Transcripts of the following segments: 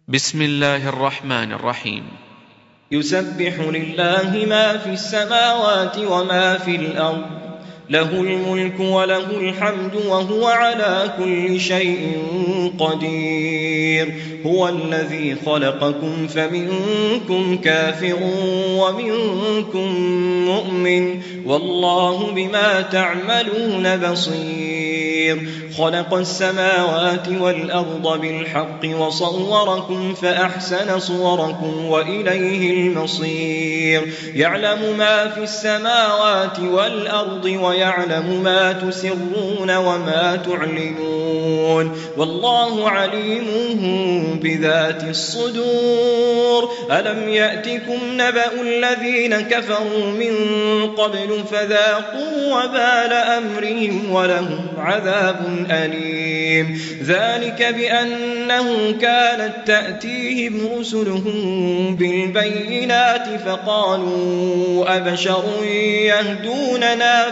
بسم الله الرحمن الرحيم. يسبح لله ما في السماوات وما في الأرض، له الملك وله الحمد وهو على كل شيء قدير. هو الذي خلقكم فمنكم كافر ومنكم مؤمن، والله بما تعملون بصير. خلق السماوات والأرض بالحق وصوركم فأحسن صوركم وإليه المصير. يعلم ما في السماوات والأرض ويعلم ما تسرون وما تعلنون، والله عليم بذات الصدور. ألم يأتكم نبأ الذين كفروا من قبل فذاقوا وبال أمرهم ولهم عذاب أليم. ذلك بأنه كانت تأتيهم رسلهم بالبينات فقالوا أبشر يهدوننا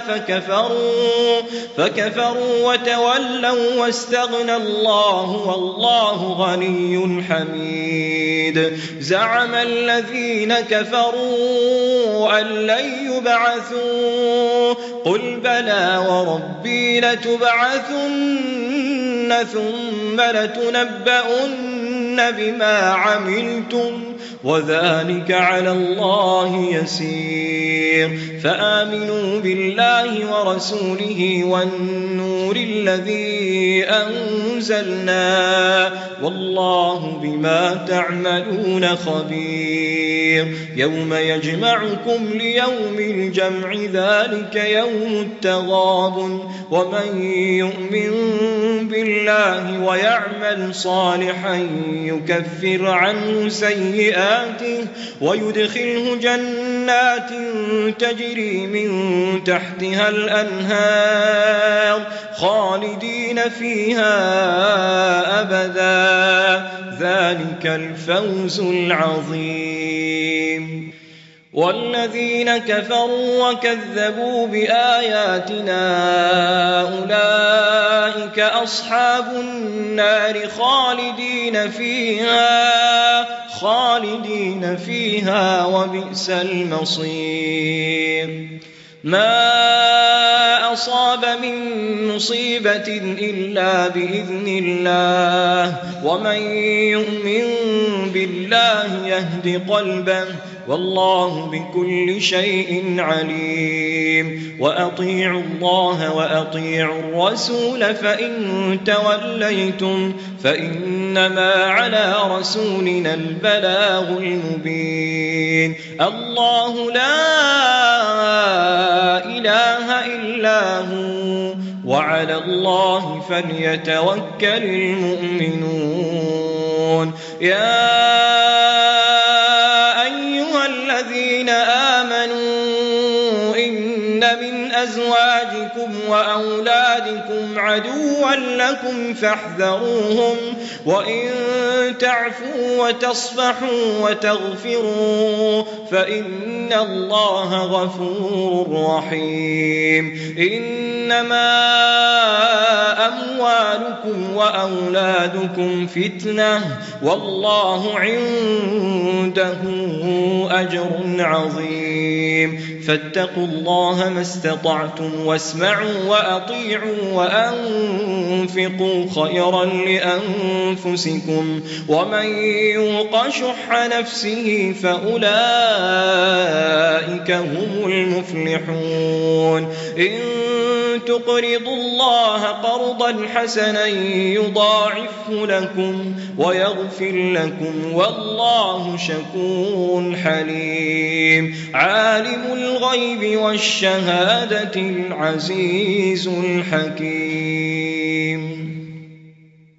فكفروا وتولوا واستغنى الله والله غني حميد. زعم الذين كفروا أن لن يبعثوا، قل بلى وربي لتبعثن ثم لتنبؤن بما عملتم وذلك على الله يسير. فآمنوا بالله ورسوله والنور الذي أنزلنا، والله بما تعملون خبير. يوم يجمعكم ليوم الجمع ذلك يوم التغابن، ومن يؤمن بالله ويعمل صالحا يكفر عنه سيئاته ويدخله جنات تجري من تحتها الأنهار خالدين فيها أبدا، ذلك الفوز العظيم. والذين كفروا وكذبوا بآياتنا أولئك أصحاب النار خالدين فيها وبئس المصير. ما أصاب من مصيبة إلا بإذن الله، ومن يؤمن بالله يهد قلبه، والله بكل شيء عليم. وأطيعوا الله وأطيعوا الرسول فإن توليتم فإنما على رسولنا البلاغ المبين. الله لا إله إلا هو، وعلى الله فليتوكل المؤمنون. يا أيها الذين آمنوا إن من أزواجكم وأولادكم عدوا لكم فاحذروهم، وإن تعفوا وتصفحوا وتغفروا فإن الله غفور رحيم. إنما أموالكم وأولادكم فتنة، والله عنده أجر عظيم. فاتقوا الله ما استطعتم واسمعوا وأطيعوا وأنفقوا خيرا لأنفسكم، ومن يوق شح نفسه فأولئك هم المفلحون. إن تقرضوا الله قرضا حسنا يضاعفه لكم ويغفر لكم، والله شكور حليم. عالم الغيب والشهادة العزيز الحكيم.